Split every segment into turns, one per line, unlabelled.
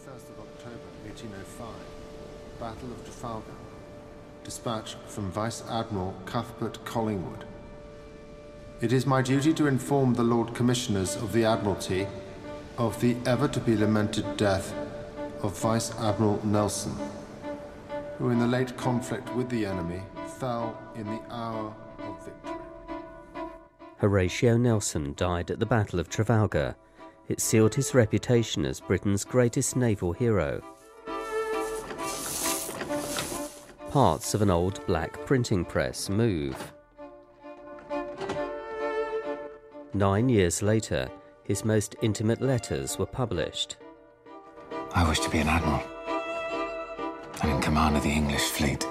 21st of October 1805, Battle of Trafalgar. Dispatch from Vice Admiral Cuthbert Collingwood. It is my duty to inform the Lord Commissioners of the Admiralty of the ever-to-be-lamented death of Vice Admiral Nelson, who in the late conflict with the enemy fell in the hour of victory.
Horatio Nelson died at the Battle of Trafalgar. It sealed his reputation as Britain's greatest naval hero. Parts of an old black printing press move. 9 years later, his most intimate letters were published.
I wish to be an admiral and in command of the English fleet.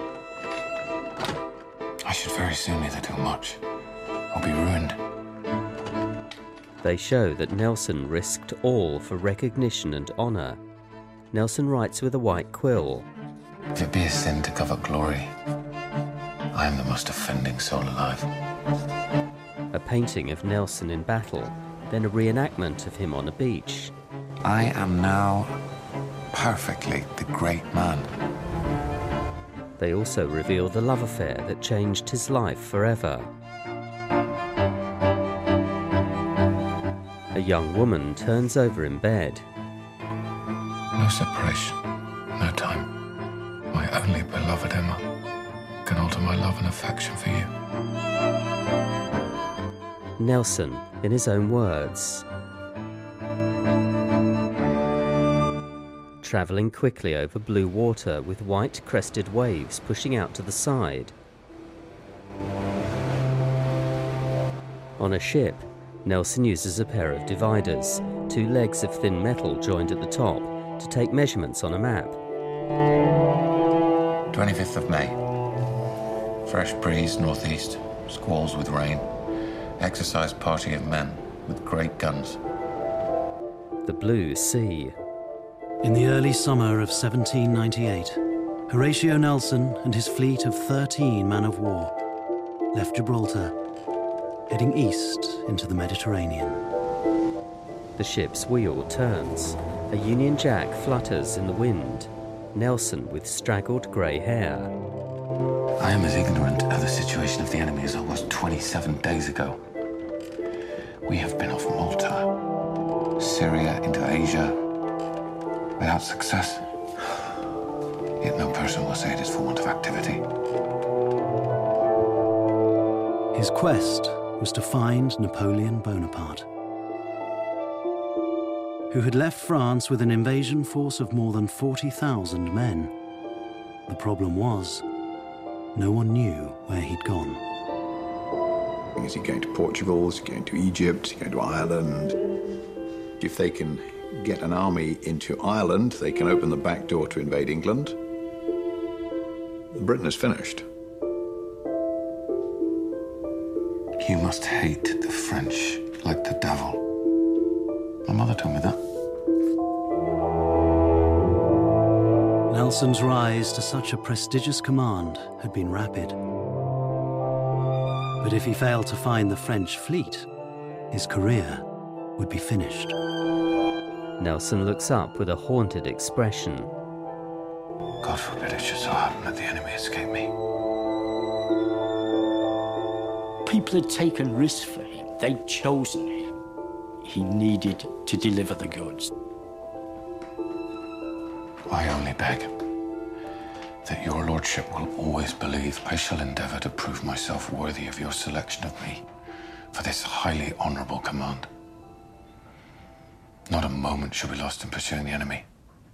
I should very soon either do much or be ruined.
They show that Nelson risked all for recognition and honour. Nelson writes with a white quill.
If it be a sin to covet glory, I am the most offending soul alive.
A painting of Nelson in battle, then a reenactment of him on a beach.
I am now perfectly the great man.
They also reveal the love affair that changed his life forever. A young woman turns over in bed.
No separation, no time. My only beloved Emma can alter my love and affection for you.
Nelson, in his own words. Travelling quickly over blue water with white crested waves pushing out to the side. On a ship, Nelson uses a pair of dividers, two legs of thin metal joined at the top, to take measurements on a map.
25th of May. Fresh breeze northeast, squalls with rain. Exercise party of men with great guns.
The blue sea.
In the early summer of 1798, Horatio Nelson and his fleet of 13 man-of-war left Gibraltar, heading east into the Mediterranean.
The ship's wheel turns. A Union Jack flutters in the wind. Nelson with straggled grey hair.
I am as ignorant of the situation of the enemy as I was 27 days ago. We have been off Malta, Syria into Asia, without success. Yet no person will say it is for want of activity.
His quest was to find Napoleon Bonaparte, who had left France with an invasion force of more than 40,000 men. The problem was, no one knew where he'd gone.
Is he going to Portugal? Is he going to Egypt? Is he going to Ireland? If they can get an army into Ireland, they can open the back door to invade England. Britain is finished.
You must hate the French like the devil. My mother told me that.
Nelson's rise to such a prestigious command had been rapid. But if he failed to find the French fleet, his career would be finished.
Nelson looks up with a haunted expression.
God forbid it should so happen that the enemy escape me.
People had taken risks for him. They'd chosen him. He needed to deliver the goods.
I only beg that your lordship will always believe I shall endeavour to prove myself worthy of your selection of me for this highly honourable command. Not a moment shall be lost in pursuing the enemy.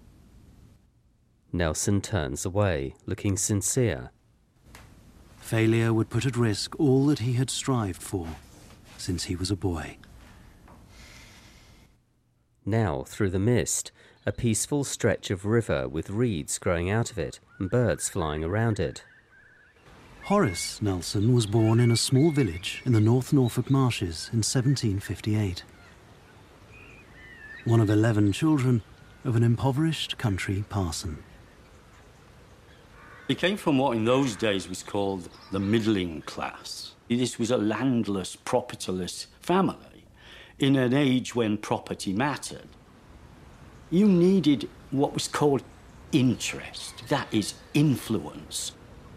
Nelson turns away, looking sincere.
Failure would put at risk all that he had strived for since he was a boy.
Now, through the mist, a peaceful stretch of river with reeds growing out of it and birds flying around it.
Horace Nelson was born in a small village in the North Norfolk marshes in 1758. One of 11 children of an impoverished country parson.
He came from what in those days was called the middling class. This was a landless, propertyless family in an age when property mattered. You needed what was called interest. That is influence.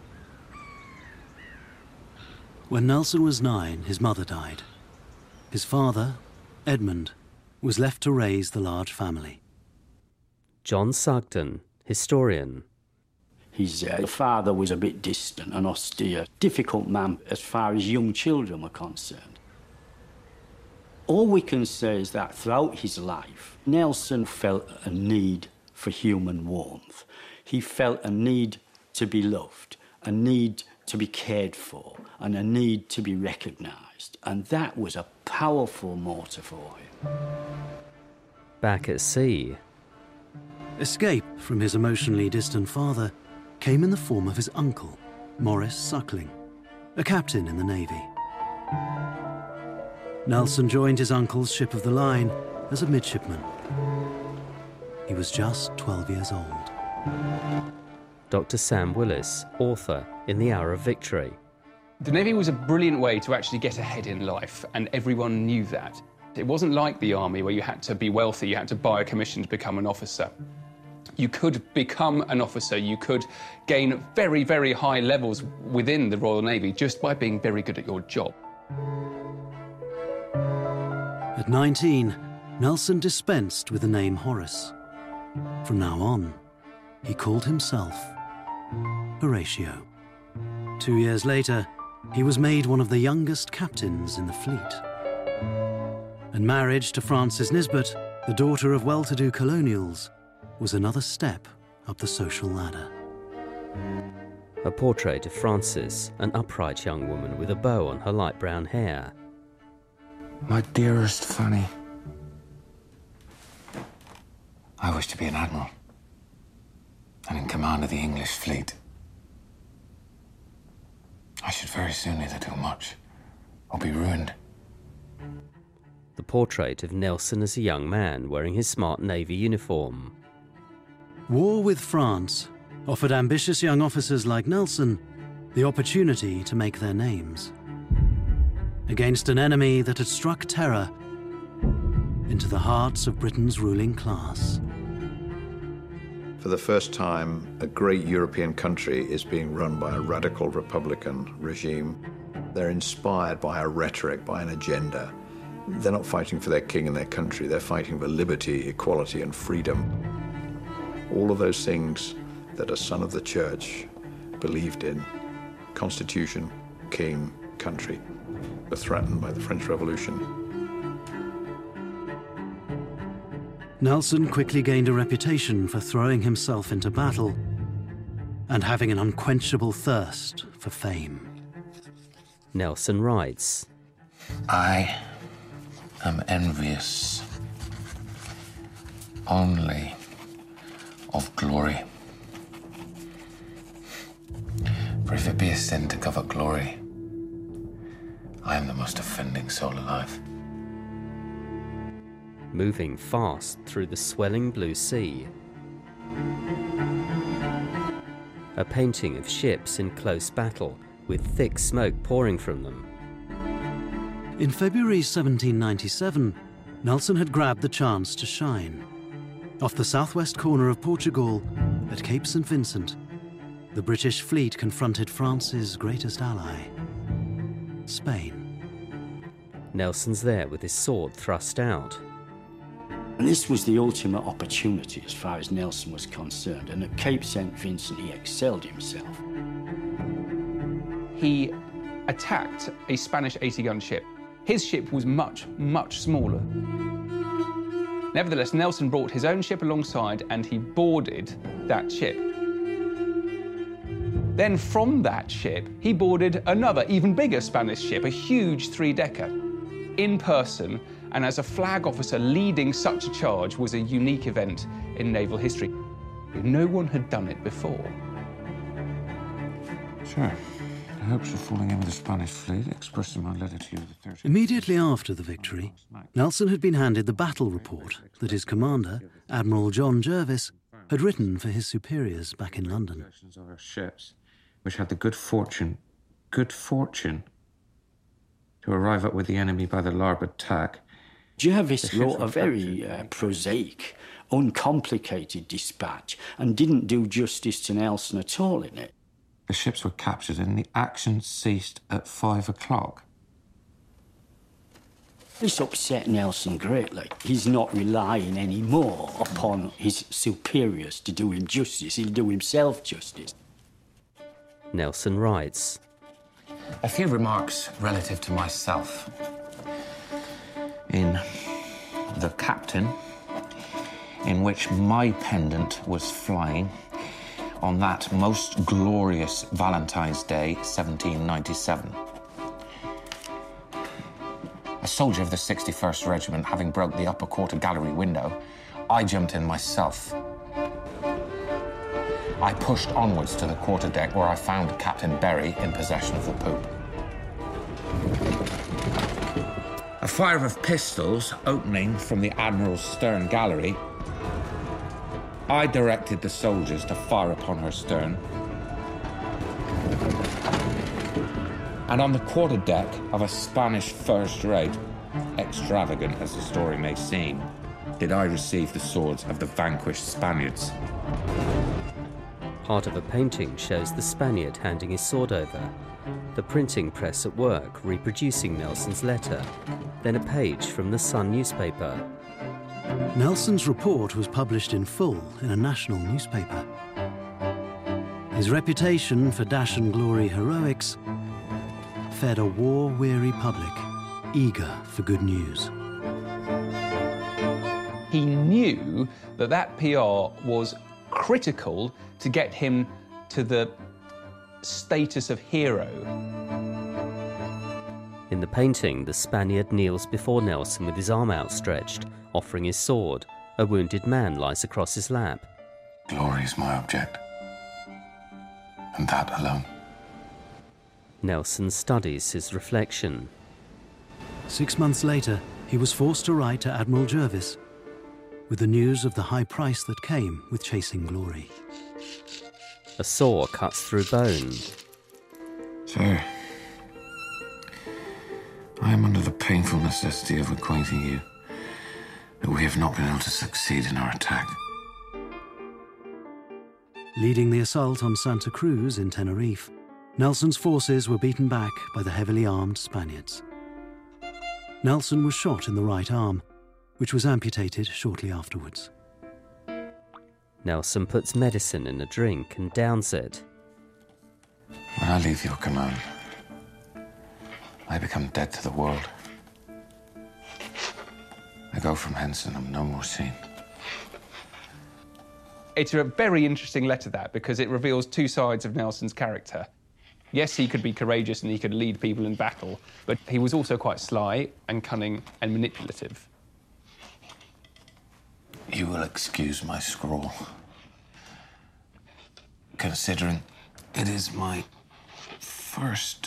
When Nelson was 9, his mother died. His father, Edmund, was left to raise the large family.
John Sugden, historian.
His father was a bit distant and austere, difficult man as far as young children were concerned. All we can say is that throughout his life, Nelson felt a need for human warmth. He felt a need to be loved, a need to be cared for, and a need to be recognised. And that was a powerful motor for him.
Back at sea.
Escape from his emotionally distant father came in the form of his uncle, Maurice Suckling, a captain in the Navy. Nelson joined his uncle's ship of the line as a midshipman. He was just 12 years old.
Dr. Sam Willis, author in The Hour of Victory.
The Navy was a brilliant way to actually get ahead in life, and everyone knew that. It wasn't like the Army where you had to be wealthy, you had to buy a commission to become an officer. You could become an officer, you could gain very, very high levels within the Royal Navy just by being very good at your job.
At 19, Nelson dispensed with the name Horace. From now on, he called himself Horatio. 2 years later, he was made one of the youngest captains in the fleet. And marriage to Frances Nisbet, the daughter of well-to-do colonials, was another step up the social ladder.
A portrait of Frances, an upright young woman with a bow on her light brown hair.
My dearest Fanny, I wish to be an admiral and in command of the English fleet. I should very soon either do much or be ruined.
The portrait of Nelson as a young man wearing his smart Navy uniform.
War with France offered ambitious young officers like Nelson the opportunity to make their names against an enemy that had struck terror into the hearts of Britain's ruling class.
For the first time, a great European country is being run by a radical Republican regime. They're inspired by a rhetoric, by an agenda. They're not fighting for their king and their country, they're fighting for liberty, equality, and freedom. All of those things that a son of the church believed in, constitution, king, country, were threatened by the French Revolution.
Nelson quickly gained a reputation for throwing himself into battle and having an unquenchable thirst for fame.
Nelson writes,
I am envious only of glory. For if it be a sin to covet glory, I am the most offending soul alive.
moving fast through the swelling blue sea. A painting of ships in close battle, with thick smoke pouring from them.
In February 1797, Nelson had grabbed the chance to shine. Off the southwest corner of Portugal, at Cape St. Vincent, the British fleet confronted France's greatest ally, Spain.
Nelson's there with his sword thrust out.
And this was the ultimate opportunity as far as Nelson was concerned, and at Cape St. Vincent he excelled himself.
He attacked a Spanish 80-gun ship. His ship was much, much smaller. Nevertheless, Nelson brought his own ship alongside and he boarded that ship. Then from that ship, he boarded another, even bigger Spanish ship, a huge three-decker. In person, and as a flag officer leading such a charge was a unique event in naval history. No one had done it before.
Sure. The hopes of falling in with the Spanish fleet, expressed in my letter to you the 30th.
Immediately after the victory, Nelson had been handed the battle report that his commander, Admiral John Jervis, had written for his superiors back in London.
Of our ships, which had the good fortune to arrive up with the enemy by the larboard tack.
Jervis wrote a very prosaic uncomplicated dispatch and didn't do justice to Nelson at all in it.
The ships were captured and the action ceased at 5 o'clock.
This upset Nelson greatly. He's not relying anymore upon his superiors to do him justice. He'll do himself justice.
Nelson writes,
A few remarks relative to myself. In The Captain, in which my pendant was flying on that most glorious Valentine's Day, 1797. A soldier of the 61st Regiment, having broke the upper quarter gallery window, I jumped in myself. I pushed onwards to the quarterdeck where I found Captain Berry in possession of the poop. A fire of pistols opening from the Admiral's stern gallery, I directed the soldiers to fire upon her stern. And on the quarterdeck of a Spanish first rate, extravagant as the story may seem, did I receive the swords of the vanquished Spaniards.
Part of a painting shows the Spaniard handing his sword over, the printing press at work reproducing Nelson's letter, then a page from the Sun newspaper.
Nelson's report was published in full in a national newspaper. His reputation for dash and glory heroics fed a war-weary public, eager for good news.
He knew that that PR was critical to get him to the status of hero.
In the painting, the Spaniard kneels before Nelson with his arm outstretched, offering his sword. A wounded man lies across his lap.
Glory is my object, and that alone.
Nelson studies his reflection.
6 months later, he was forced to write to Admiral Jervis with the news of the high price that came with chasing glory.
A saw cuts through bone.
Sir, I am under the painful necessity of acquainting you that we have not been able to succeed in our attack.
Leading the assault on Santa Cruz in Tenerife, Nelson's forces were beaten back by the heavily armed Spaniards. Nelson was shot in the right arm, which was amputated shortly afterwards.
Nelson puts medicine in a drink and downs it.
When I leave your command, I become dead to the world. I go from hence and am no more seen.
It's a very interesting letter, that, because it reveals two sides of Nelson's character. Yes, he could be courageous and he could lead people in battle, but he was also quite sly and cunning and manipulative.
You will excuse my scrawl, considering it is my first.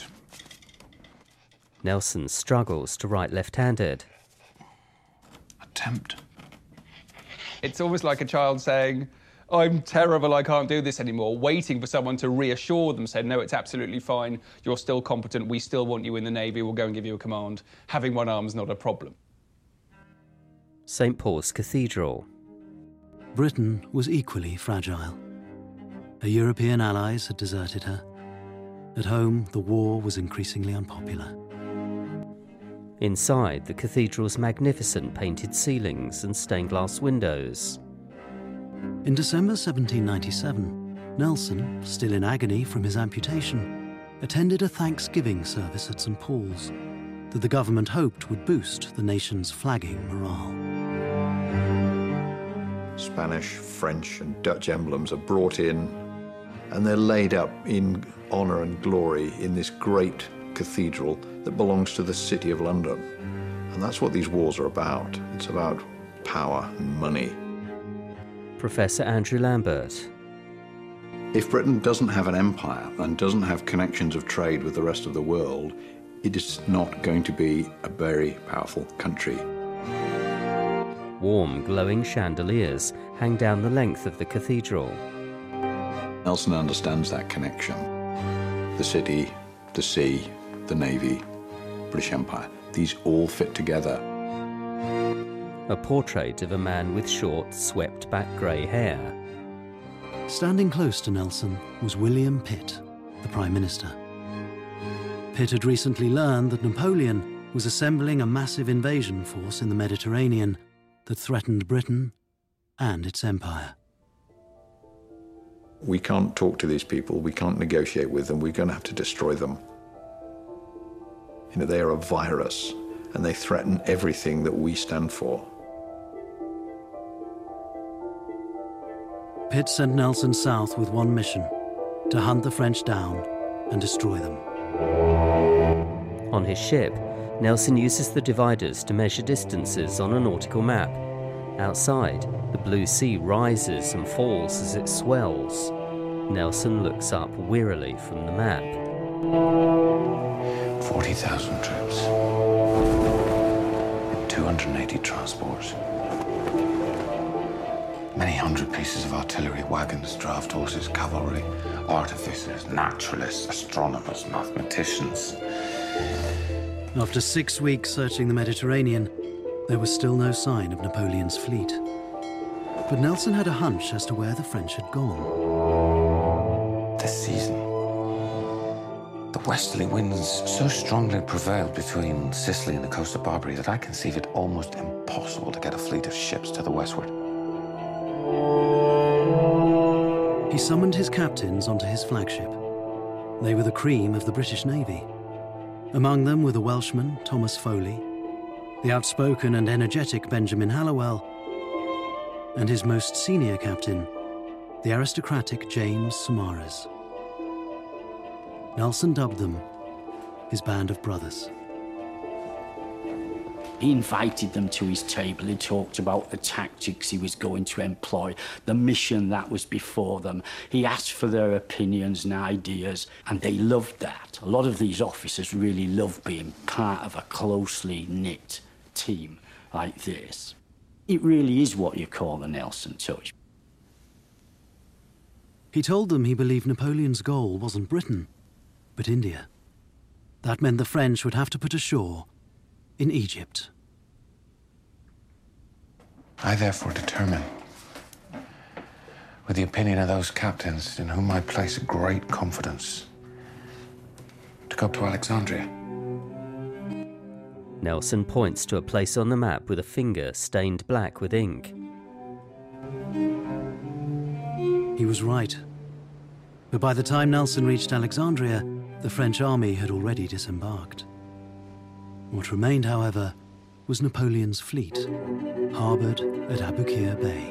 Nelson struggles to write left-handed.
Attempt.
It's almost like a child saying, I'm terrible, I can't do this anymore, waiting for someone to reassure them, say, no, it's absolutely fine, you're still competent, we still want you in the Navy, we'll go and give you a command. Having one arm's not a problem.
St. Paul's Cathedral.
Britain was equally fragile. Her European allies had deserted her. At home, the war was increasingly unpopular.
Inside, the cathedral's magnificent painted ceilings and stained glass windows.
In December 1797, Nelson, still in agony from his amputation, attended a Thanksgiving service at St. Paul's that the government hoped would boost the nation's flagging morale.
Spanish, French and Dutch emblems are brought in and they're laid up in honour and glory in this great cathedral that belongs to the City of London. And that's what these wars are about. It's about power and money.
Professor Andrew Lambert.
If Britain doesn't have an empire and doesn't have connections of trade with the rest of the world, it is not going to be a very powerful country.
Warm, glowing chandeliers hang down the length of the cathedral.
Nelson understands that connection. The city, the sea, the navy, British Empire, these all fit together.
a portrait of a man with short, swept-back grey hair.
Standing close to Nelson was William Pitt, the Prime Minister. Pitt had recently learned that Napoleon was assembling a massive invasion force in the Mediterranean that threatened Britain and its empire.
We can't talk to these people, we can't negotiate with them, we're going to have to destroy them. You know, they are a virus, and they threaten everything that we stand for.
Pitt sent Nelson south with one mission: to hunt the French down and destroy them.
On his ship, Nelson uses the dividers to measure distances on a nautical map. Outside, the blue sea rises and falls as it swells. Nelson looks up wearily from the map.
40,000 troops. 280 transports. Many hundred pieces of artillery, wagons, draft horses, cavalry, artificers, naturalists, astronomers, mathematicians.
After 6 weeks searching the Mediterranean, there was still no sign of Napoleon's fleet. But Nelson had a hunch as to where the French had gone.
This season, the westerly winds so strongly prevailed between Sicily and the coast of Barbary that I conceive it almost impossible to get a fleet of ships to the westward.
He summoned his captains onto his flagship. They were the cream of the British Navy. Among them were the Welshman Thomas Foley, the outspoken and energetic Benjamin Hallowell, and his most senior captain, the aristocratic James Saumarez. Nelson dubbed them his band of brothers.
He invited them to his table. He talked about the tactics he was going to employ, the mission that was before them. He asked for their opinions and ideas, and they loved that. A lot of these officers really love being part of a closely knit team like this. It really is what you call the Nelson touch.
He told them he believed Napoleon's goal wasn't Britain, but India. That meant the French would have to put ashore in Egypt.
I therefore determine, with the opinion of those captains in whom I place great confidence, to go to Alexandria.
Nelson points to a place on the map with a finger stained black with ink.
He was right. But by the time Nelson reached Alexandria, the French army had already disembarked. What remained, however, was Napoleon's fleet, harboured at Aboukir Bay.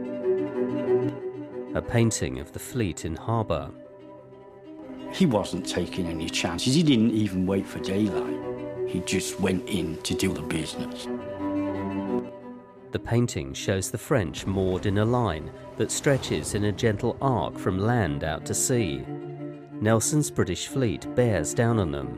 A painting of the fleet in harbour.
He wasn't taking any chances. He didn't even wait for daylight. He just went in to do the business.
The painting shows the French moored in a line that stretches in a gentle arc from land out to sea. Nelson's British fleet bears down on them.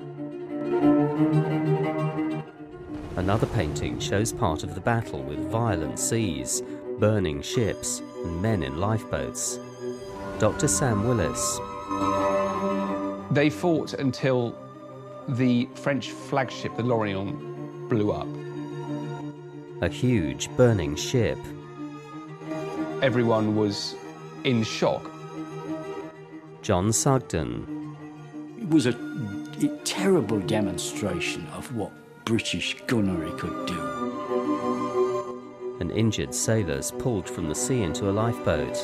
Another painting shows part of the battle with violent seas, burning ships, and men in lifeboats. Dr. Sam Willis.
They fought until the French flagship, the L'Orient, blew up.
A huge burning ship.
Everyone was in shock.
John Sugden.
It was a terrible demonstration of what British gunnery could do.
And injured sailors pulled from the sea into a lifeboat.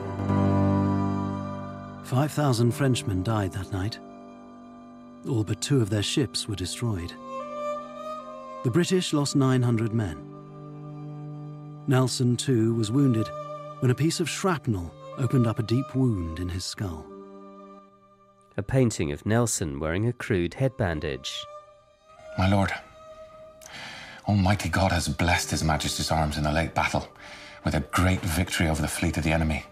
5,000 Frenchmen died that night. All but 2 of their ships were destroyed. The British lost 900 men. Nelson, too, was wounded when a piece of shrapnel opened up a deep wound in his skull.
A painting of Nelson wearing a crude head bandage.
My lord, Almighty God has blessed His Majesty's arms in the late battle with a great victory over the fleet of the enemy.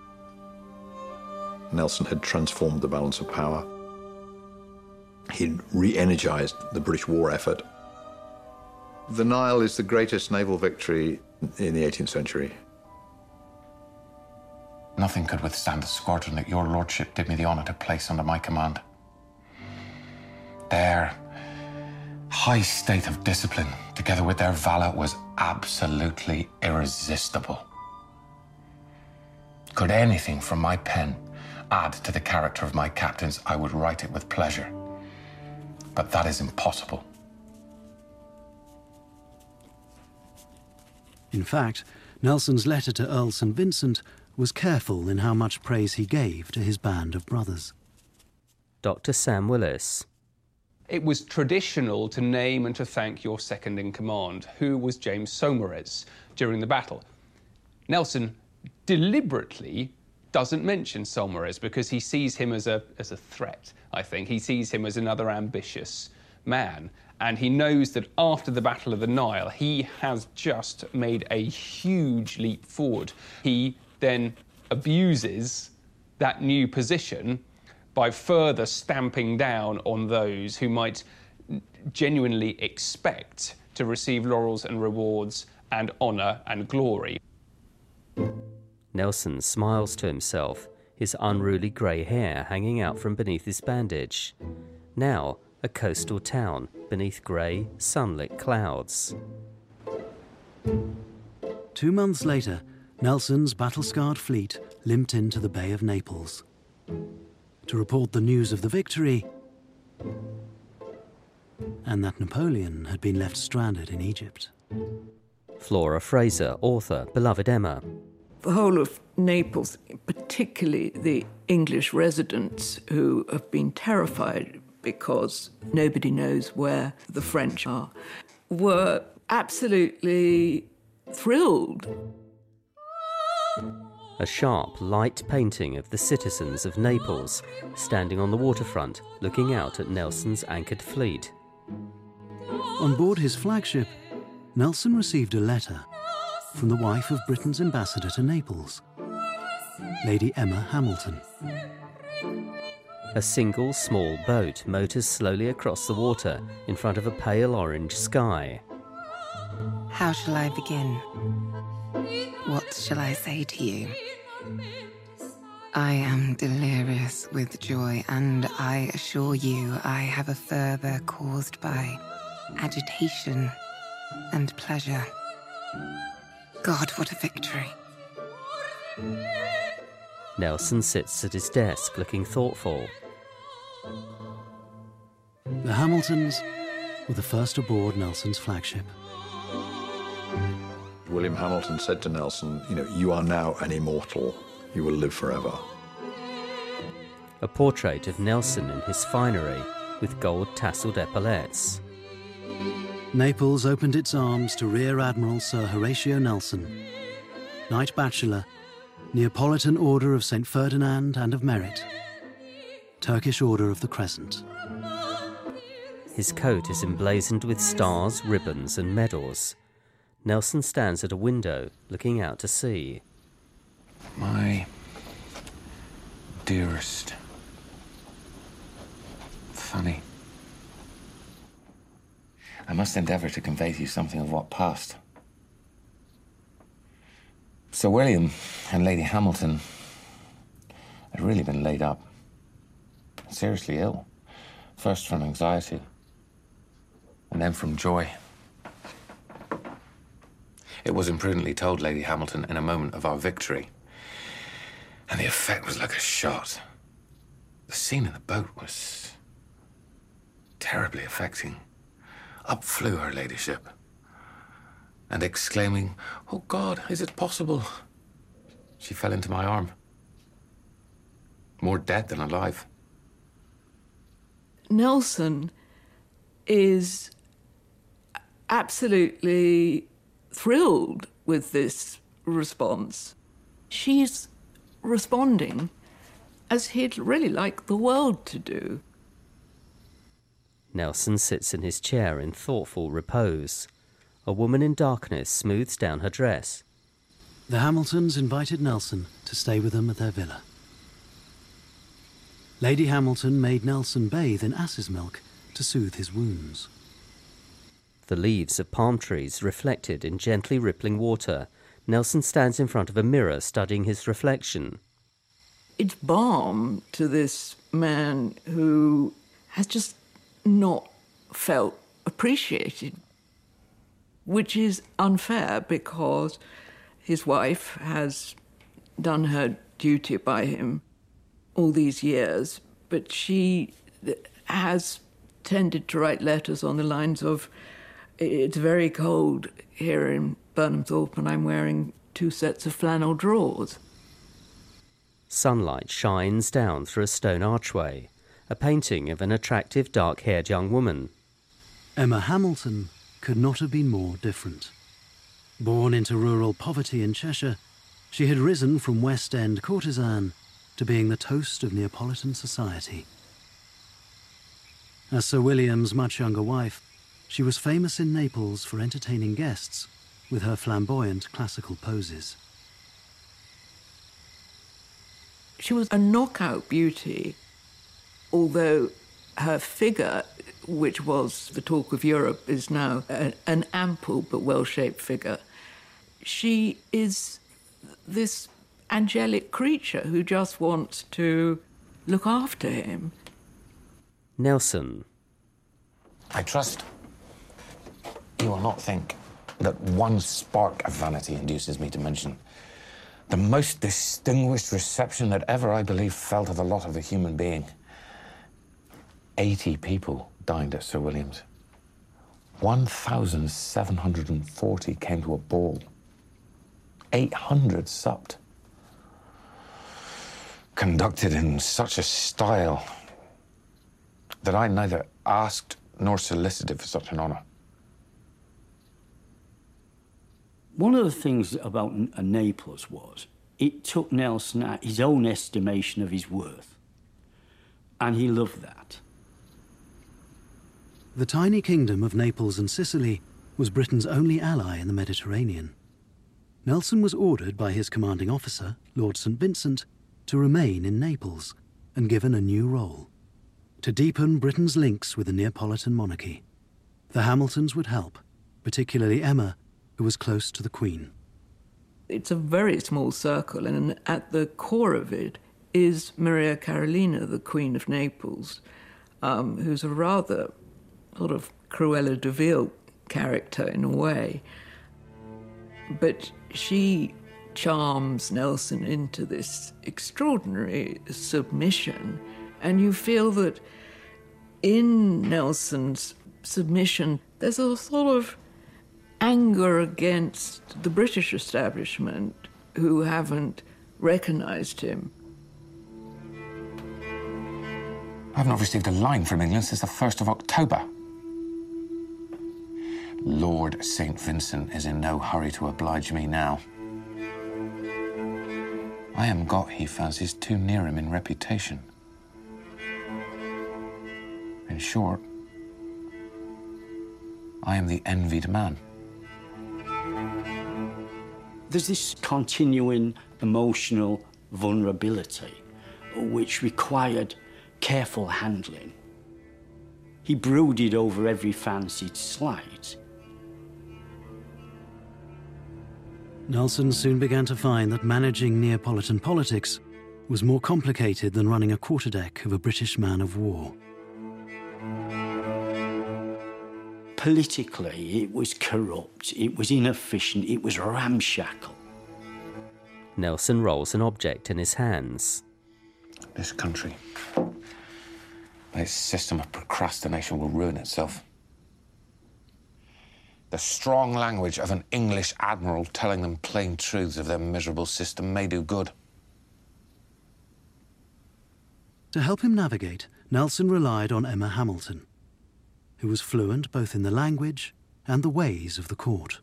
Nelson had transformed the balance of power. He'd re-energized the British war effort. The Nile is the greatest naval victory in the 18th century.
Nothing could withstand the squadron that your lordship did me the honour to place under my command. There, high state of discipline, together with their valour, was absolutely irresistible. Could anything from my pen add to the character of my captains, I would write it with pleasure. But that is impossible.
In fact, Nelson's letter to Earl St. Vincent was careful in how much praise he gave to his band of brothers.
Dr. Sam Willis.
It was traditional to name and to thank your second in command, who was James Saumarez, during the battle. Nelson deliberately doesn't mention Saumarez because he sees him as a threat, I think. He sees him as another ambitious man. And he knows that after the Battle of the Nile, he has just made a huge leap forward. He then abuses that new position by further stamping down on those who might genuinely expect to receive laurels and rewards and honour and glory.
Nelson smiles to himself, his unruly grey hair hanging out from beneath his bandage. Now, a coastal town beneath grey, sunlit clouds.
2 months later, Nelson's battle-scarred fleet limped into the Bay of Naples to report the news of the victory and that Napoleon had been left stranded in Egypt.
Flora Fraser, author, Beloved Emma.
The whole of Naples, particularly the English residents who have been terrified because nobody knows where the French are, were absolutely thrilled.
A sharp, light painting of the citizens of Naples, standing on the waterfront, looking out at Nelson's anchored fleet.
On board his flagship, Nelson received a letter from the wife of Britain's ambassador to Naples, Lady Emma Hamilton.
A single small boat motors slowly across the water in front of a pale orange sky.
How shall I begin? What shall I say to you? I am delirious with joy, and I assure you I have a fervour caused by agitation and pleasure. God, what a victory.
Nelson sits at his desk looking thoughtful.
The Hamiltons were the first aboard Nelson's flagship.
William Hamilton said to Nelson, you are now an immortal. You will live forever.
A portrait of Nelson in his finery with gold tasselled epaulettes.
Naples opened its arms to Rear Admiral Sir Horatio Nelson, Knight Bachelor, Neapolitan Order of St. Ferdinand and of Merit, Turkish Order of the Crescent.
His coat is emblazoned with stars, ribbons and medals. Nelson stands at a window, looking out to sea.
My dearest Fanny, I must endeavour to convey to you something of what passed. Sir William and Lady Hamilton had really been laid up, seriously ill, first from anxiety and then from joy. It was imprudently told Lady Hamilton in a moment of our victory, and the effect was like a shot. The scene in the boat was terribly affecting. Up flew her ladyship, and exclaiming, "Oh God, is it possible?" she fell into my arm, more dead than alive.
Nelson is absolutely thrilled with this response. She's responding as he'd really like the world to do.
Nelson sits in his chair in thoughtful repose. A woman in darkness smooths down her dress.
The Hamiltons invited Nelson to stay with them at their villa. Lady Hamilton made Nelson bathe in ass's milk to soothe his wounds.
The leaves of palm trees reflected in gently rippling water. Nelson stands in front of a mirror studying his reflection.
It's balm to this man who has just not felt appreciated, which is unfair because his wife has done her duty by him all these years, but she has tended to write letters on the lines of, "It's very cold here in Burnham Thorpe and I'm wearing 2 sets of flannel drawers."
Sunlight shines down through a stone archway, a painting of an attractive dark-haired young woman.
Emma Hamilton could not have been more different. Born into rural poverty in Cheshire, she had risen from West End courtesan to being the toast of Neapolitan society. As Sir William's much younger wife, she was famous in Naples for entertaining guests with her flamboyant classical poses.
She was a knockout beauty, although her figure, which was the talk of Europe, is now an ample but well-shaped figure. She is this angelic creature who just wants to look after him.
Nelson.
I trust you will not think that one spark of vanity induces me to mention the most distinguished reception that ever, I believe, fell to the lot of a human being. 80 people dined at Sir William's. 1,740 came to a ball. 800 supped. Conducted in such a style that I neither asked nor solicited for such an honour.
One of the things about Naples was it took Nelson at his own estimation of his worth, and he loved that.
The tiny kingdom of Naples and Sicily was Britain's only ally in the Mediterranean. Nelson was ordered by his commanding officer, Lord St. Vincent, to remain in Naples and given a new role: to deepen Britain's links with the Neapolitan monarchy. The Hamiltons would help, particularly Emma, who was close to the Queen.
It's a very small circle, and at the core of it is Maria Carolina, the Queen of Naples, who's a rather sort of Cruella de Vil character in a way. But she charms Nelson into this extraordinary submission, and you feel that in Nelson's submission there's a sort of anger against the British establishment who haven't recognised him.
I've not received a line from England since the 1st of October. Lord St. Vincent is in no hurry to oblige me now. I am got, he fancies, too near him in reputation. In short, I am the envied man.
There's this continuing emotional vulnerability which required careful handling. He brooded over every fancied slight.
Nelson soon began to find that managing Neapolitan politics was more complicated than running a quarterdeck of a British man of war.
Politically, it was corrupt, it was inefficient, it was ramshackle.
Nelson rolls an object in his hands.
This country, by its system of procrastination, will ruin itself. The strong language of an English admiral telling them plain truths of their miserable system may do good.
To help him navigate, Nelson relied on Emma Hamilton, who was fluent both in the language and the ways of the court.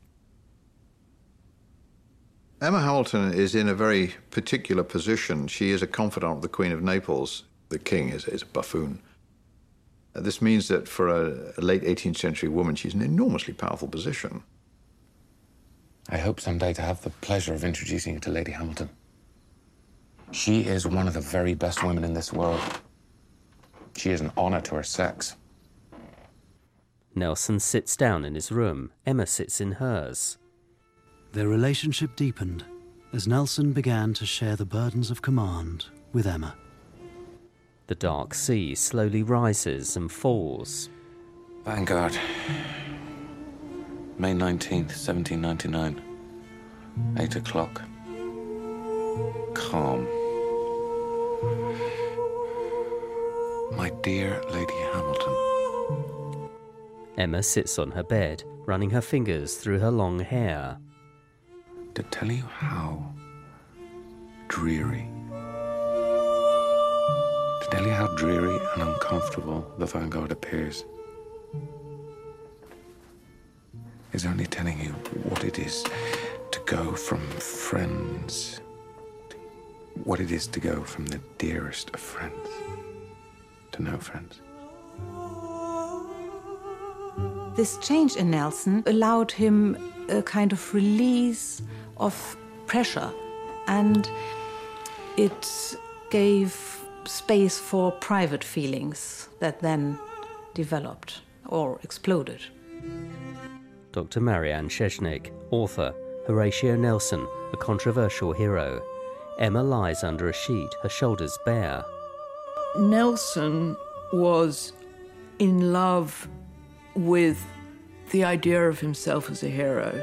Emma Hamilton is in a very particular position. She is a confidant of the Queen of Naples. The king is a buffoon. This means that for a late 18th century woman, she's in an enormously powerful position.
I hope someday to have the pleasure of introducing you to Lady Hamilton. She is one of the very best women in this world. She is an honour to her sex.
Nelson sits down in his room. Emma sits in hers.
Their relationship deepened as Nelson began to share the burdens of command with Emma.
The dark sea slowly rises and falls.
Vanguard. May 19th, 1799. 8 o'clock. Calm. My dear Lady Hamilton.
Emma sits on her bed, running her fingers through her long hair.
To tell you how dreary. To tell you how dreary and uncomfortable the Vanguard appears is only telling you what it is to go from friends, what it is to go from the dearest of friends to no friends.
This change in Nelson allowed him a kind of release of pressure, and it gave space for private feelings that then developed or exploded.
Dr. Marianne Szczesnik, author, Horatio Nelson, a controversial hero. Emma lies under a sheet, her shoulders bare.
Nelson was in love with the idea of himself as a hero.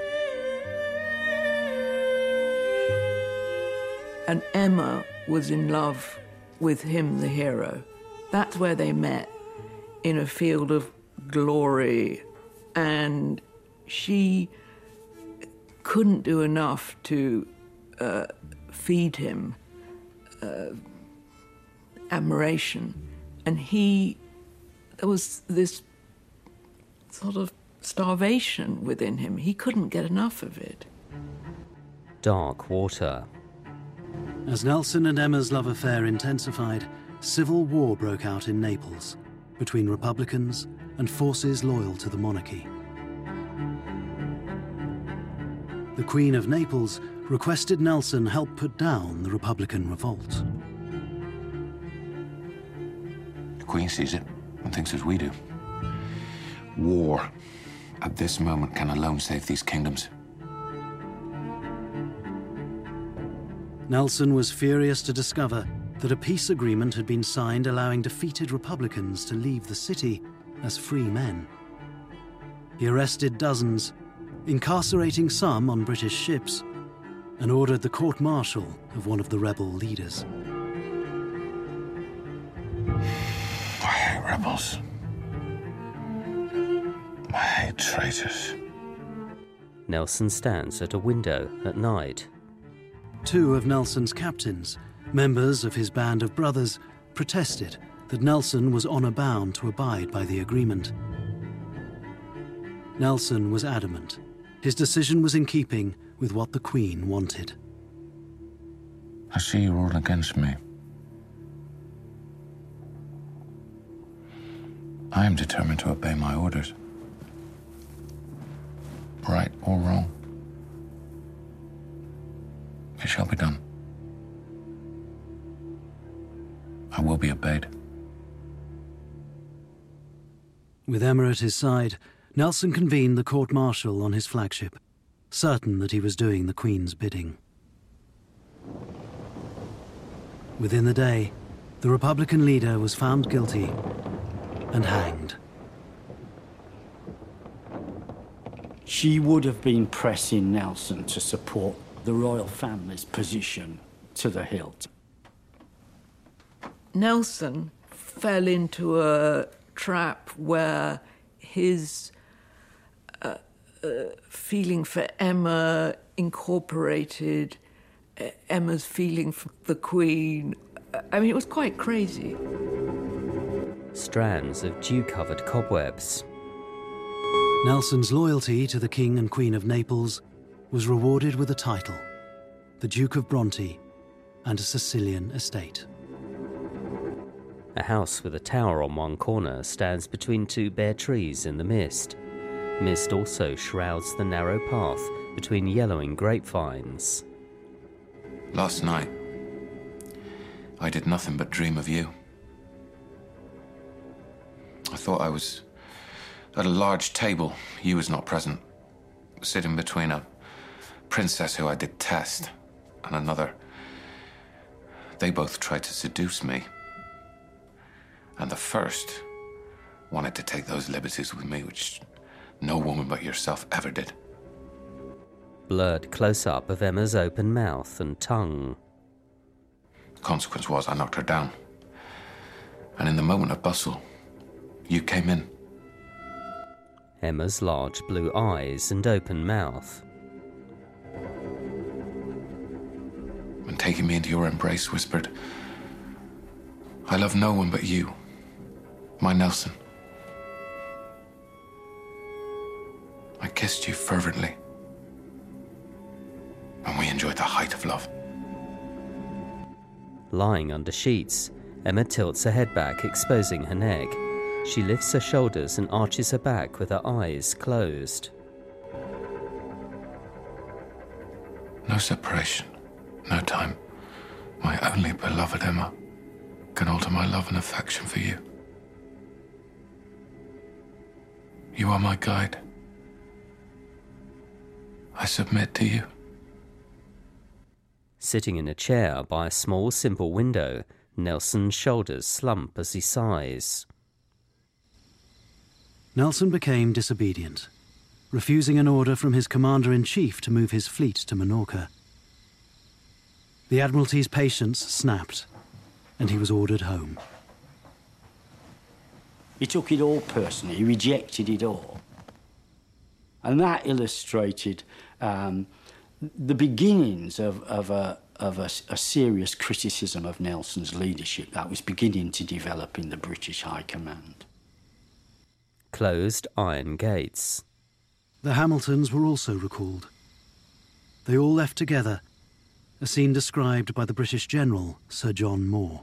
And Emma was in love with him, the hero. That's where they met, in a field of glory, and she couldn't do enough to feed him admiration. And there was this sort of starvation within him. He couldn't get enough of it.
Dark water.
As Nelson and Emma's love affair intensified, civil war broke out in Naples between Republicans and forces loyal to the monarchy. The Queen of Naples requested Nelson help put down the Republican revolt.
The Queen sees it and thinks as we do. War, at this moment, can alone save these kingdoms.
Nelson was furious to discover that a peace agreement had been signed allowing defeated Republicans to leave the city as free men. He arrested dozens, incarcerating some on British ships, and ordered the court-martial of one of the rebel leaders.
I hate rebels. I hate traitors.
Nelson stands at a window at night.
Two of Nelson's captains, members of his band of brothers, protested that Nelson was honor-bound to abide by the agreement. Nelson was adamant. His decision was in keeping with what the Queen wanted.
I see you're all against me. I am determined to obey my orders. Right or wrong. It shall be done. I will be obeyed.
With Emma at his side, Nelson convened the court-martial on his flagship, certain that he was doing the Queen's bidding. Within the day, the Republican leader was found guilty and hanged.
She would have been pressing Nelson to support the royal family's position to the hilt.
Nelson fell into a trap where his feeling for Emma incorporated Emma's feeling for the Queen. I mean, it was quite crazy.
Strands of dew-covered cobwebs.
Nelson's loyalty to the King and Queen of Naples was rewarded with a title, the Duke of Bronte, and a Sicilian estate.
A house with a tower on one corner stands between two bare trees in the mist. Mist also shrouds the narrow path between yellowing grapevines.
Last night, I did nothing but dream of you. I thought I was at a large table. You was not present, sitting between a princess who I detest and another. They both tried to seduce me. And the first wanted to take those liberties with me, which no woman but yourself ever did.
Blurred close-up of Emma's open mouth and tongue.
The consequence was I knocked her down. And in the moment of bustle, you came in.
Emma's large blue eyes and open mouth.
And taking me into your embrace, whispered, "I love no one but you, my Nelson." I kissed you fervently, and we enjoyed the height of love.
Lying under sheets, Emma tilts her head back, exposing her neck. She lifts her shoulders and arches her back with her eyes closed.
No separation, no time. My only beloved Emma can alter my love and affection for you. You are my guide. I submit to you.
Sitting in a chair by a small, simple window, Nelson's shoulders slump as he sighs.
Nelson became disobedient, refusing an order from his commander-in-chief to move his fleet to Minorca. The Admiralty's patience snapped, and he was ordered home.
He took it all personally, he rejected it all. And that illustrated the beginnings of a serious criticism of Nelson's leadership that was beginning to develop in the British High Command.
Closed iron gates.
The Hamiltons were also recalled. They all left together, a scene described by the British General, Sir John Moore.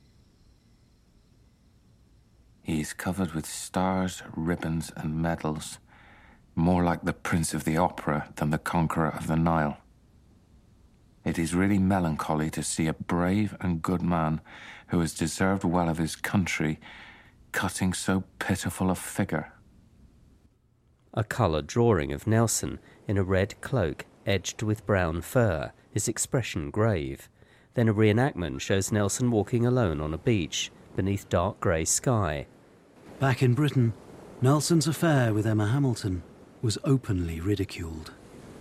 He's covered with stars, ribbons, and medals, more like the Prince of the Opera than the Conqueror of the Nile. It is really melancholy to see a brave and good man who has deserved well of his country cutting so pitiful a figure.
A coloured drawing of Nelson in a red cloak edged with brown fur, his expression grave. Then a reenactment shows Nelson walking alone on a beach beneath dark grey sky.
Back in Britain, Nelson's affair with Emma Hamilton was openly ridiculed.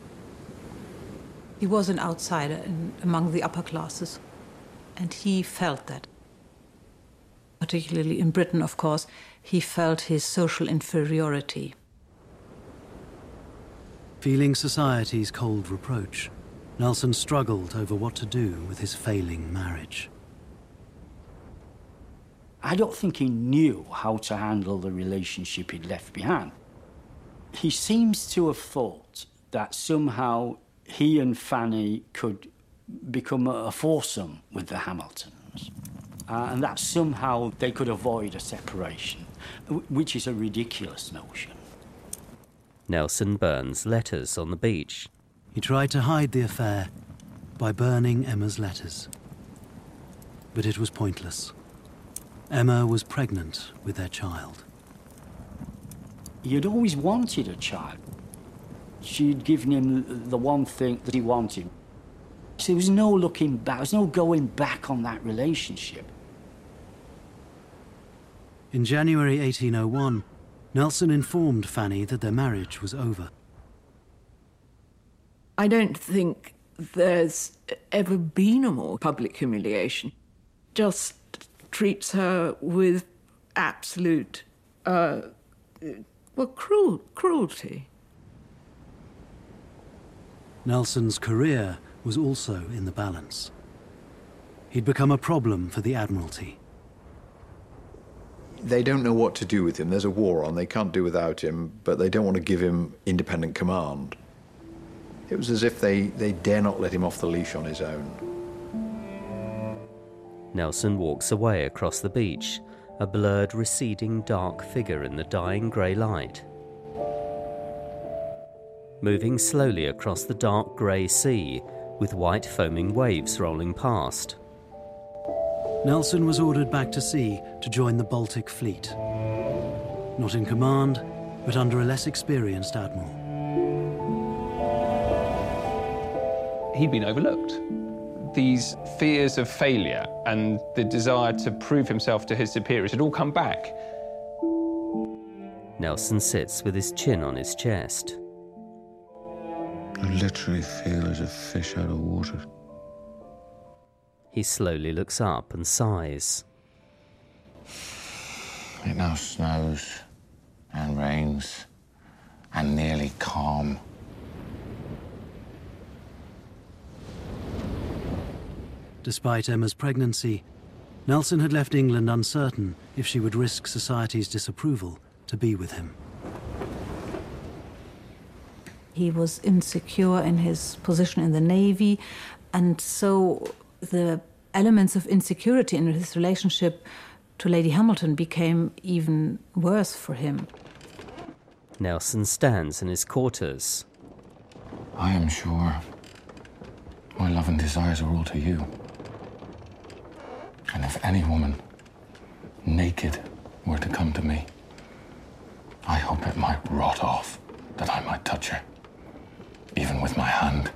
He was an outsider among the upper classes, and he felt that. Particularly in Britain, of course, he felt his social inferiority.
Feeling society's cold reproach, Nelson struggled over what to do with his failing marriage.
I don't think he knew how to handle the relationship he'd left behind. He seems to have thought that somehow he and Fanny could become a foursome with the Hamiltons, and that somehow they could avoid a separation, which is a ridiculous notion.
Nelson burns letters on the beach.
He tried to hide the affair by burning Emma's letters. But it was pointless. Emma was pregnant with their child.
He had always wanted a child. She'd given him the one thing that he wanted. So there was no looking back, there was no going back on that relationship.
In January 1801, Nelson informed Fanny that their marriage was over.
I don't think there's ever been a more public humiliation. Just treats her with absolute, cruelty.
Nelson's career was also in the balance. He'd become a problem for the Admiralty.
They don't know what to do with him. There's a war on. They can't do without him, but they don't want to give him independent command. It was as if they dare not let him off the leash on his own.
Nelson walks away across the beach, a blurred, receding dark figure in the dying grey light. Moving slowly across the dark grey sea, with white foaming waves rolling past.
Nelson was ordered back to sea to join the Baltic Fleet. Not in command, but under a less experienced admiral.
He'd been overlooked. These fears of failure and the desire to prove himself to his superiors had all come back.
Nelson sits with his chin on his chest.
I literally feel as a fish out of water.
He slowly looks up and sighs.
It now snows and rains and nearly calm.
Despite Emma's pregnancy, Nelson had left England uncertain if she would risk society's disapproval to be with him.
He was insecure in his position in the Navy, and so the elements of insecurity in his relationship to Lady Hamilton became even worse for him.
Nelson stands in his quarters.
I am sure my love and desires are all to you. And if any woman, naked, were to come to me, I hope it might rot off, that I might touch her, even with my hand.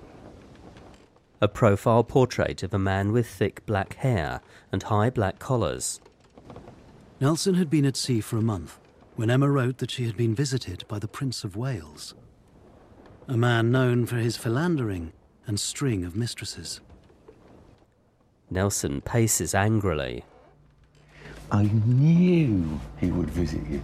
A profile portrait of a man with thick black hair and high black collars.
Nelson had been at sea for a month when Emma wrote that she had been visited by the Prince of Wales, a man known for his philandering and string of mistresses.
Nelson paces angrily.
I knew he would visit you.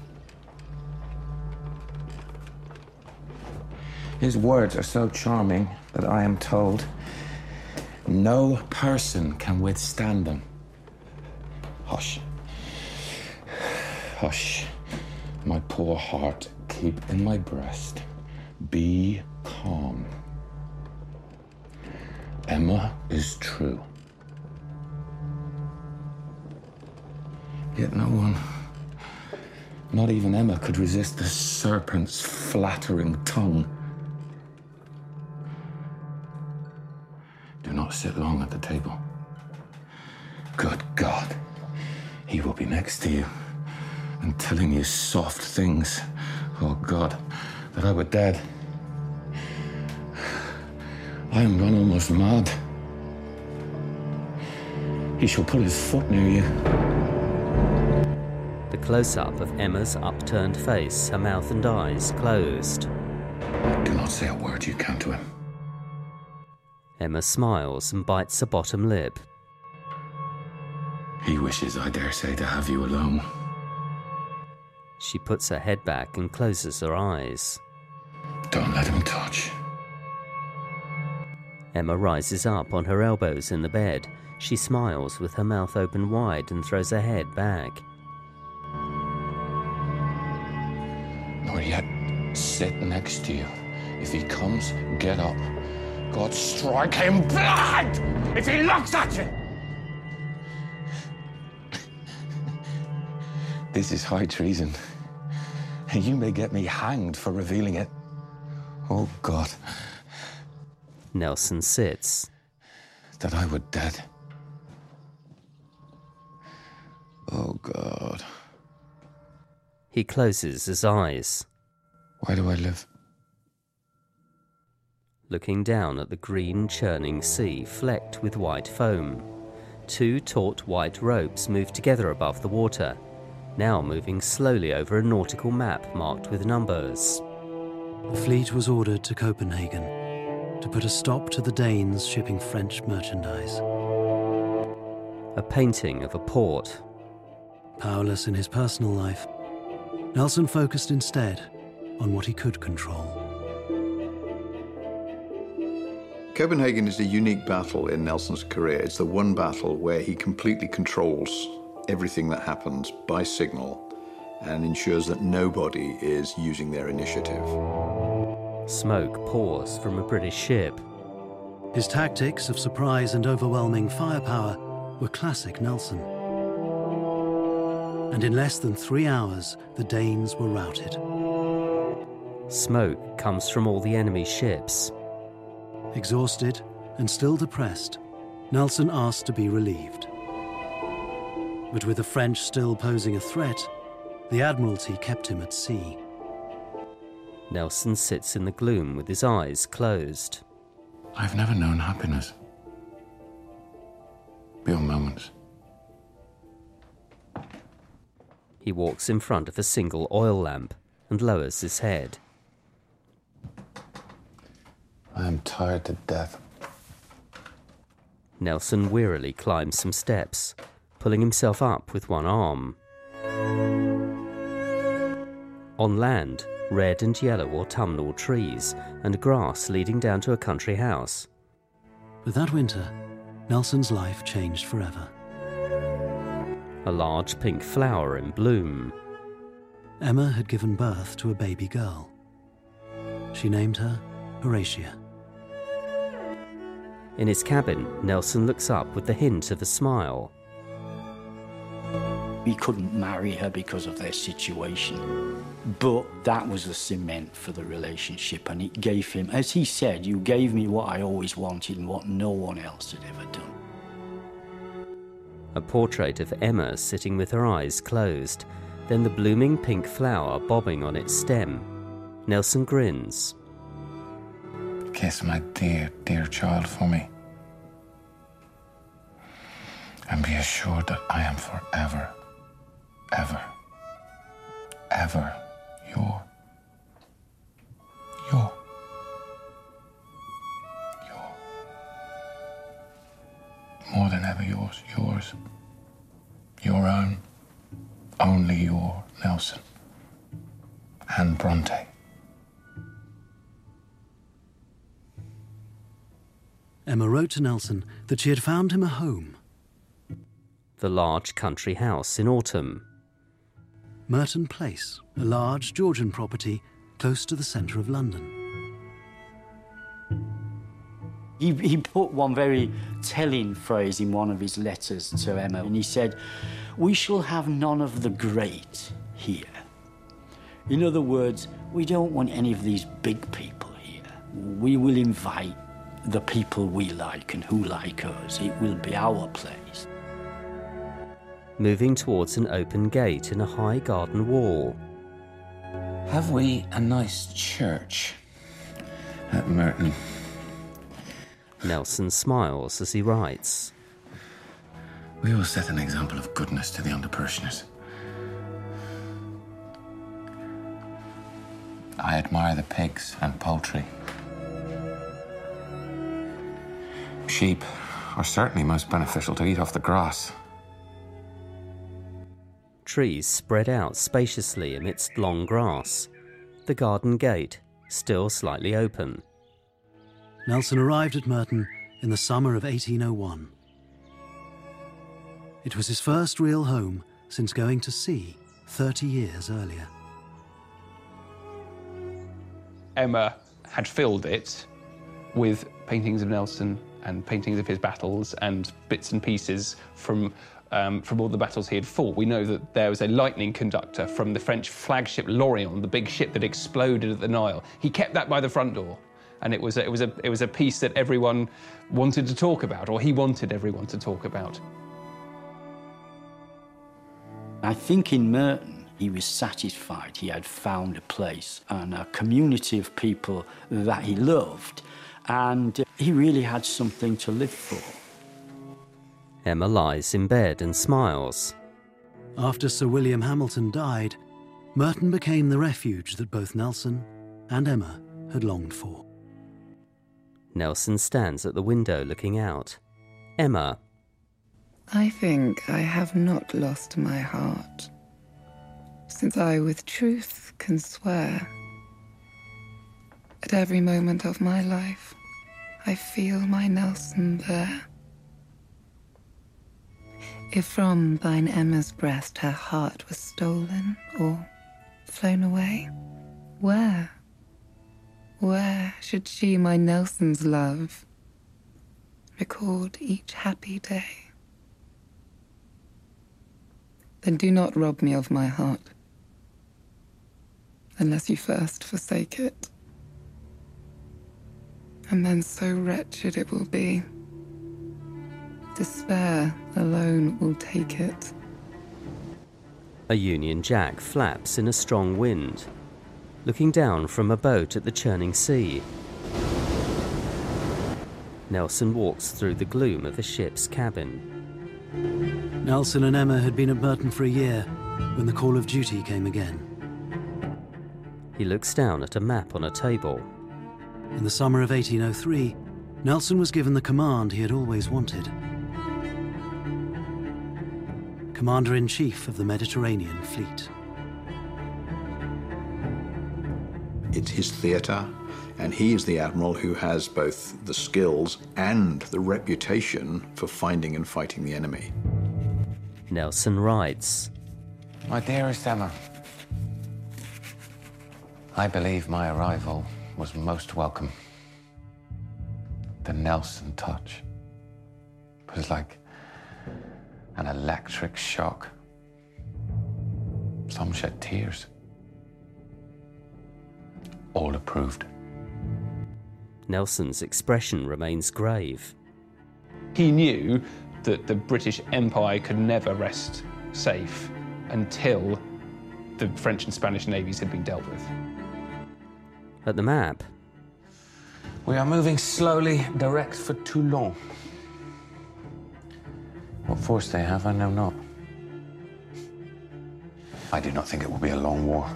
His words are so charming that I am told no person can withstand them. Hush. Hush. My poor heart, keep in my breast. Be calm. Emma is true. Yet no one, not even Emma, could resist the serpent's flattering tongue. Do not sit long at the table. Good God, he will be next to you and telling you soft things. Oh God, that I were dead. I am gone almost mad. He shall put his foot near you.
The close-up of Emma's upturned face, her mouth and eyes closed.
Do not say a word you can to him.
Emma smiles and bites her bottom lip.
He wishes, I dare say, to have you alone.
She puts her head back and closes her eyes.
Don't let him touch.
Emma rises up on her elbows in the bed. She smiles with her mouth open wide and throws her head back.
Nor yet sit next to you. If he comes, get up. God strike him blind if he looks at you! This is high treason. You may get me hanged for revealing it. Oh, God.
Nelson sits.
That I were dead. Oh, God.
He closes his eyes.
Why do I live?
Looking down at the green, churning sea flecked with white foam. Two taut white ropes move together above the water, now moving slowly over a nautical map marked with numbers.
The fleet was ordered to Copenhagen to put a stop to the Danes shipping French merchandise.
A painting of a port.
Powerless in his personal life, Nelson focused instead on what he could control.
Copenhagen is a unique battle in Nelson's career. It's the one battle where he completely controls everything that happens by signal and ensures that nobody is using their initiative.
Smoke pours from a British ship.
His tactics of surprise and overwhelming firepower were classic Nelson. And in less than 3 hours, the Danes were routed.
Smoke comes from all the enemy ships.
Exhausted and still depressed, Nelson asked to be relieved. But with the French still posing a threat, the Admiralty kept him at sea.
Nelson sits in the gloom with his eyes closed.
I've never known happiness beyond moments.
He walks in front of a single oil lamp and lowers his head.
I am tired to death.
Nelson wearily climbs some steps, pulling himself up with one arm. On land, red and yellow autumnal trees and grass leading down to a country house.
But that winter, Nelson's life changed forever.
A large pink flower in bloom.
Emma had given birth to a baby girl. She named her Horatia.
In his cabin, Nelson looks up with the hint of a smile.
He couldn't marry her because of their situation. But that was the cement for the relationship, and it gave him, as he said, you gave me what I always wanted and what no one else had ever done.
A portrait of Emma sitting with her eyes closed, then the blooming pink flower bobbing on its stem. Nelson grins.
Kiss my dear, dear child for me. And be assured that I am forever, ever, ever your. More than ever yours. Your own, only your Nelson. Anne Bronte.
Emma wrote to Nelson that she had found him a home.
The large country house in autumn.
Merton Place, a large Georgian property close to the centre of London.
He put one very telling phrase in one of his letters to Emma, and he said, "We shall have none of the great here." In other words, we don't want any of these big people here. We will invite the people we like and who like us. It will be our place.
Moving towards an open gate in a high garden wall.
Have we a nice church at Merton?
Nelson smiles as he writes.
We will set an example of goodness to the under-parishioners. I admire the pigs and poultry. Sheep are certainly most beneficial to eat off the grass.
Trees spread out spaciously amidst long grass. The garden gate, still slightly open.
Nelson arrived at Merton in the summer of 1801. It was his first real home since going to sea 30 years earlier.
Emma had filled it with paintings of Nelson and paintings of his battles and bits and pieces from all the battles he had fought. We know that there was a lightning conductor from the French flagship L'Orient, the big ship that exploded at the Nile. He kept that by the front door, and it was a piece that everyone wanted to talk about, or he wanted everyone to talk about.
I think in Merton, he was satisfied he had found a place and a community of people that he loved, and he really had something to live for.
Emma lies in bed and smiles.
After Sir William Hamilton died, Merton became the refuge that both Nelson and Emma had longed for.
Nelson stands at the window looking out. Emma.
I think I have not lost my heart, since I with truth can swear. At every moment of my life, I feel my Nelson there. If from thine Emma's breast her heart was stolen or flown away, where should she my Nelson's love record each happy day? Then do not rob me of my heart, unless you first forsake it. And then so wretched it will be. Despair alone will take it.
A Union Jack flaps in a strong wind, looking down from a boat at the churning sea. Nelson walks through the gloom of the ship's cabin.
Nelson and Emma had been at Merton for a year when the call of duty came again.
He looks down at a map on a table.
In the summer of 1803, Nelson was given the command he had always wanted. Commander-in-Chief of the Mediterranean Fleet.
It's his theatre, and he is the admiral who has both the skills and the reputation for finding and fighting the enemy.
Nelson writes,
My dearest Emma, I believe my arrival was most welcome. The Nelson touch was like an electric shock. Some shed tears. All approved.
Nelson's expression remains grave.
He knew that the British Empire could never rest safe until the French and Spanish navies had been dealt with.
At the map,
We are moving slowly direct for Toulon. What force they have, I know not. I do not think it will be a long war.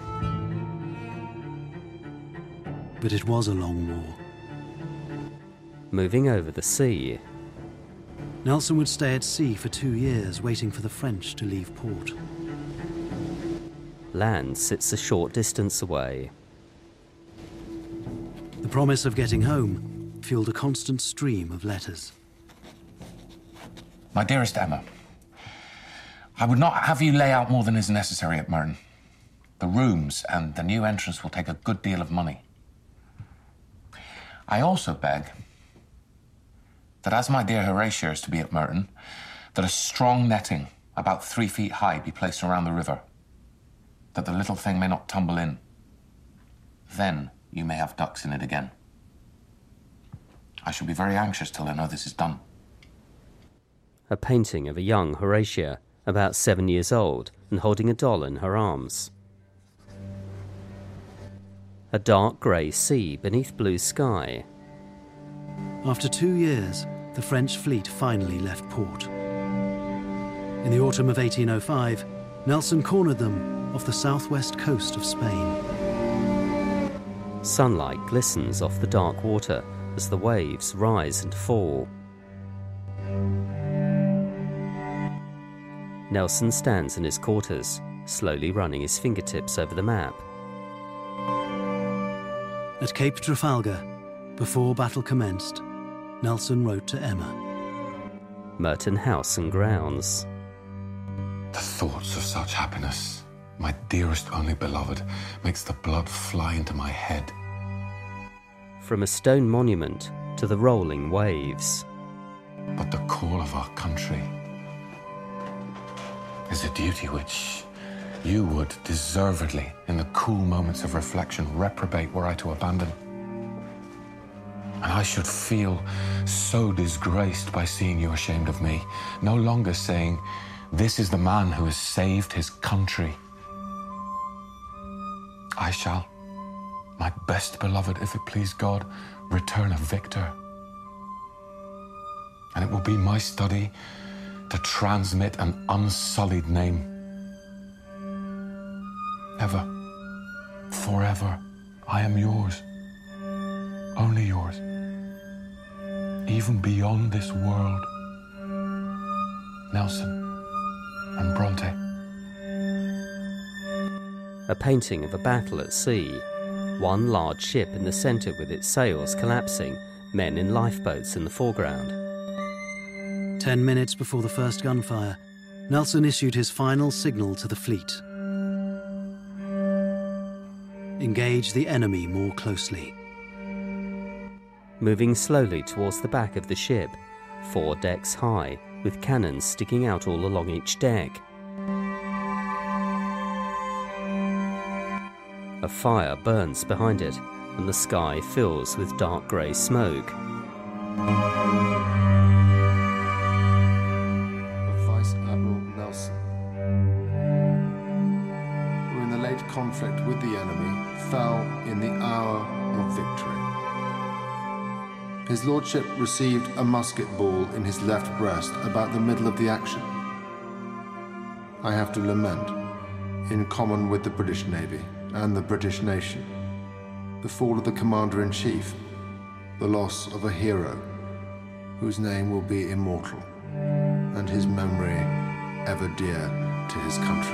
But it was a long war.
moving over the sea,
Nelson would stay at sea for 2 years, waiting for the French to leave port.
land sits a short distance away.
The promise of getting home fueled a constant stream of letters.
My dearest Emma, I would not have you lay out more than is necessary at Merton. The rooms and the new entrance will take a good deal of money. I also beg that as my dear Horatio is to be at Merton, that a strong netting about 3 feet high be placed around the river, that the little thing may not tumble in. Then you may have ducks in it again. I shall be very anxious till I know this is done.
A painting of a young Horatia, about 7 years old, and holding a doll in her arms. A dark grey sea beneath blue sky.
After 2 years, the French fleet finally left port. In the autumn of 1805, Nelson cornered them off the southwest coast of Spain.
Sunlight glistens off the dark water as the waves rise and fall. Nelson stands in his quarters, slowly running his fingertips over the map.
At Cape Trafalgar, before battle commenced, Nelson wrote to Emma.
Merton House and grounds.
The thoughts of such happiness, my dearest only beloved, makes the blood fly into my head.
From a stone monument to the rolling waves.
But the call of our country is a duty which you would deservedly, in the cool moments of reflection, reprobate were I to abandon. And I should feel so disgraced by seeing you ashamed of me, no longer saying, this is the man who has saved his country. I shall, my best beloved, if it please God, return a victor. And it will be my study to transmit an unsullied name. Ever, forever, I am yours, only yours, even beyond this world. Nelson and Bronte.
A painting of a battle at sea. One large ship in the centre with its sails collapsing, men in lifeboats in the foreground.
10 minutes before the first gunfire, Nelson issued his final signal to the fleet. Engage the enemy more closely.
Moving slowly towards the back of the ship, 4 decks high, with cannons sticking out all along each deck. A fire burns behind it, and the sky fills with dark grey smoke.
Vice Admiral Nelson, who in the late conflict with the enemy fell in the hour of victory. His lordship received a musket ball in his left breast about the middle of the action. I have to lament in common with the British Navy and the British nation. The fall of the Commander-in-Chief, the loss of a hero whose name will be immortal and his memory ever dear to his country.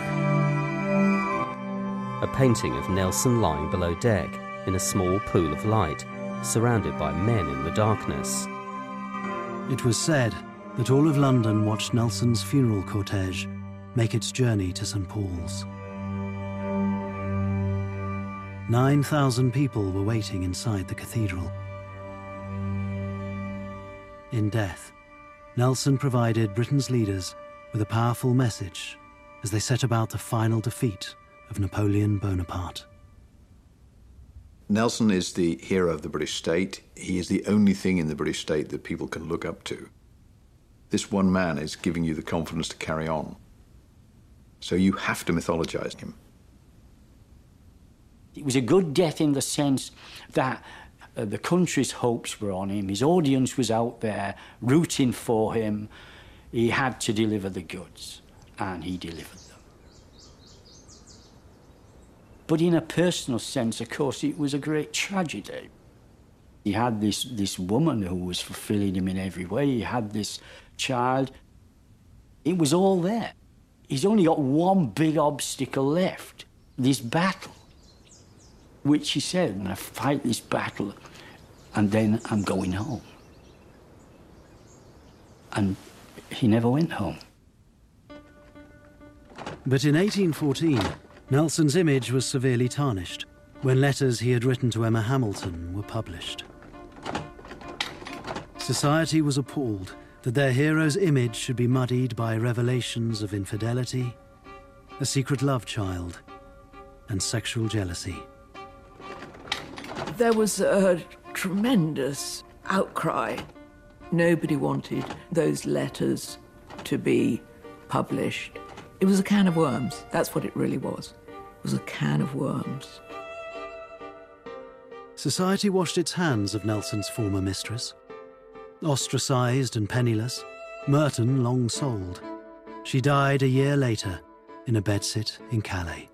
A painting of Nelson lying below deck in a small pool of light, surrounded by men in the darkness.
It was said that all of London watched Nelson's funeral cortege make its journey to St. Paul's. 9,000 people were waiting inside the cathedral. In death, Nelson provided Britain's leaders with a powerful message as they set about the final defeat of Napoleon Bonaparte.
Nelson is the hero of the British state. He is the only thing in the British state that people can look up to. This one man is giving you the confidence to carry on. So you have to mythologize him.
It was a good death in the sense that the country's hopes were on him. His audience was out there rooting for him. He had to deliver the goods, and he delivered them. But in a personal sense, of course, it was a great tragedy. He had this woman who was fulfilling him in every way. He had this child. It was all there. He's only got one big obstacle left, this battle, which he said, I'm going to fight this battle, and then I'm going home. And he never went home.
But in 1814, Nelson's image was severely tarnished when letters he had written to Emma Hamilton were published. Society was appalled that their hero's image should be muddied by revelations of infidelity, a secret love child, and sexual jealousy.
There was a tremendous outcry. Nobody wanted those letters to be published. It was a can of worms. That's what it really was. It was a can of worms.
Society washed its hands of Nelson's former mistress. Ostracised and penniless, Merton long sold. She died a year later in a bedsit in Calais.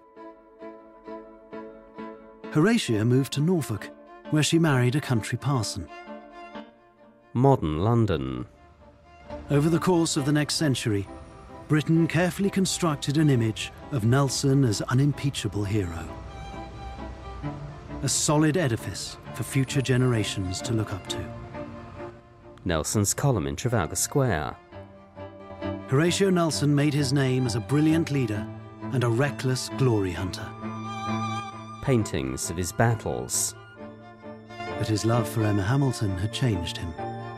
Horatia moved to Norfolk, where she married a country parson.
Modern London.
Over the course of the next century, Britain carefully constructed an image of Nelson as unimpeachable hero. A solid edifice for future generations to look up to.
Nelson's column in Trafalgar Square.
Horatio Nelson made his name as a brilliant leader and a reckless glory hunter.
Paintings of his battles.
But his love for Emma Hamilton had changed him.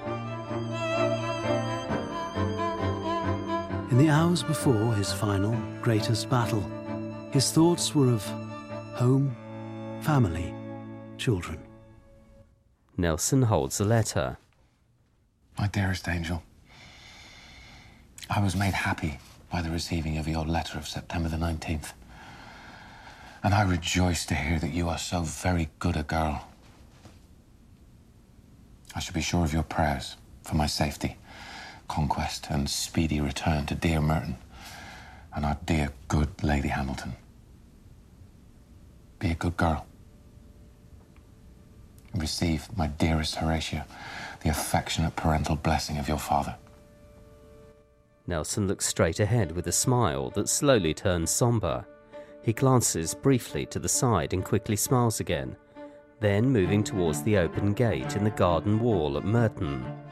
In the hours before his final, greatest battle, his thoughts were of home, family, children.
Nelson holds a letter.
My dearest angel, I was made happy by the receiving of your letter of September the 19th. And I rejoice to hear that you are so very good a girl. I shall be sure of your prayers for my safety, conquest, and speedy return to dear Merton and our dear good Lady Hamilton. Be a good girl. And receive, my dearest Horatia, the affectionate parental blessing of your father.
Nelson looks straight ahead with a smile that slowly turns sombre. He glances briefly to the side and quickly smiles again, then moving towards the open gate in the garden wall at Merton.